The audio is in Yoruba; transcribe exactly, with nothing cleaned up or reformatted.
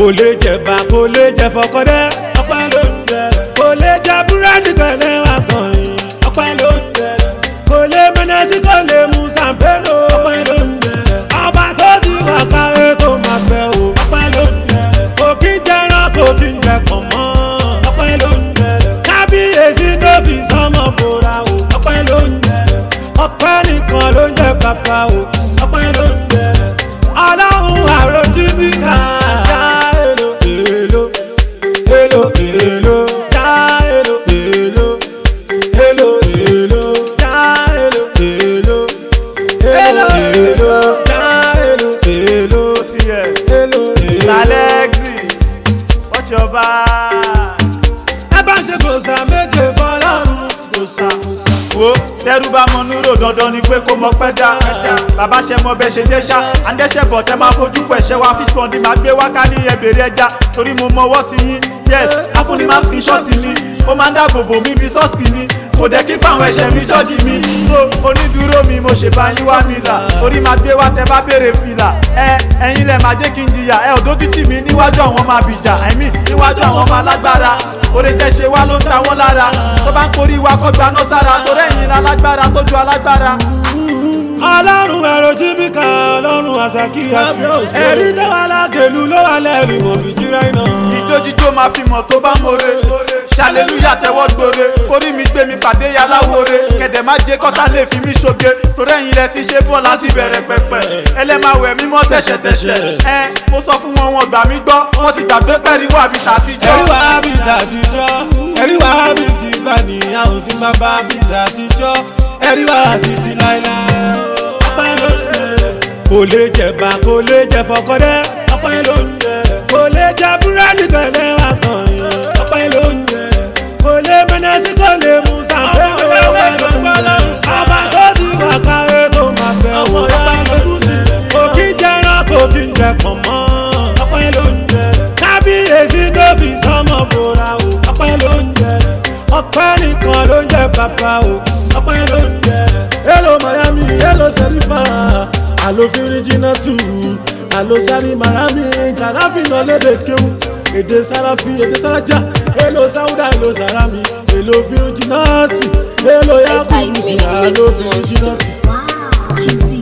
kò lè jẹ̀bà kò lè jẹ fọkọ́dẹ́ ọpẹ́ ló ń jẹ kò lè jẹ búrẹ́dì pẹ̀lẹ́ wà kàn yín ọpẹ́ ló ń jẹ kò lè mẹ́nẹ́sì kò lè mú sàmpélò ọpẹ́ ló ń jẹ ọba tó ti wà káyé tó máa bẹ̀ o ọpẹ́ ló ń jẹ kò kí ń jẹran kò kí ń jẹ kàn mọ́ ọpẹ́ ló ń jẹ kábíyèsí tó fi sọmọ bòrà o ọpẹ́ ló ń jẹ ọpẹ́ nìkan ló ń jẹ bàbá o ọpẹ́ ló ń jẹ ọlọ́run àròjù bí ká já èlò èlò èlò èlò já èlò èlò èlò èlò já èlò èlò èlò èlò já èlò èlò tiẹ̀ èlò èlò. Alexi watch your back. ẹ bá ṣe gbòòsà méje fọlọ́run gbòòsà gbòòsà. wo tẹrú bá mọ núrò dandan ni pé kó mọ pẹ́ dá bàbá ṣe mọ bẹ ṣe dé ṣá àndẹ́ṣẹ́ bọ̀ tẹ́ máa fojú fún ẹ̀ṣẹ̀ wa fish pond máa gbé wá ká ní ẹbẹ̀rẹ̀ ẹja torí mo mọ ọwọ́ ti yín yes afúnni máa screenshot ni ó máa ń dáàbò bò mí bí sọ́ọ̀sì ni kò dẹ́ kí fáwọn ẹ̀ṣẹ̀ mi jọ́jì mi so onídùúró mi mo ṣe bá yín wá mi là torí máa gbé wá tẹ́ bá béèrè fìlà ẹ ẹ̀yin lẹ̀ máa jẹ́ kí n jìyà ẹ ò dójú tì mí níwájú àwọn máa bìjà ẹ̀mí níwájú àwọn máa lágbára oore tẹ́ ṣe wá ló ń ta wọ́n lára tó bá ń korí wa kọ́ gbaná sára torí ẹ̀yin lálágbára tó ju alágbára. ọlọ́run ẹ̀rọ jíbíkà ọlọ́run àṣàkí àti ẹ̀rí tó wà lágẹ̀lú ló wà lẹ́rìí mọ̀ bí jíra iná. ìjójíjó máa fi mọ̀ tó bá more ṣàlélúyà tẹ́wọ́ gbore kórí mi gbé mi pàdé yaláwore kẹ̀dẹ̀ má jẹ́ kọ́tà lè fi mí ṣoge torí ẹ̀yin lẹ ti ṣe bọ́ láti bẹ̀rẹ̀ pẹ̀pẹ̀ ẹlẹ́màwẹ̀ mímọ́ tẹ̀ṣẹ̀tẹ̀ṣẹ̀ ẹ mo sọ fún wọn wọn gbà mí gbọ́ wọ́n ti gbàgbé pẹ̀rí wà bí tàtijọ́. ẹ̀rí wà bí tàtijọ́ ẹ̀rí wà bí ti gbà ní àwọn tí má bá bí tàtijọ́ ẹ̀rí wà títí láéláé ọpẹ́ ló ń jẹ kò lè jẹ̀bà kò lè jẹ fọkọ́dẹ́ ọpẹ́ ló ń jẹ kò lè jẹ búrẹ́dì pẹ̀lẹ́ wà kàn yín ọpẹ́ ló ń jẹ kò lè mẹ́nẹ́sì kò lè mú sàmpélò ọpẹ́ ló ń jẹ ọba tó ti wà káyé tó máa bẹ̀ wò ọpẹ́ ló ń jẹ kò kí ń jẹran kò kí ń jẹ pọ̀ mọ́ ọpẹ́ ló ń jẹ kábíyèsí tó fi sọmọ bòrà o ọpẹ́ ló ń jẹ ọpẹ́ nìkan ló ń jẹ bàbá o ọpẹ́ ló ń jẹ. hello Miami hello Serifa alo firijina tu alo sari marami kànáfin náà lédè kéwù èdè sarafi èdè taraja hello sauda hello sarami hello firijina ti hello yakubu si alo firijina ti.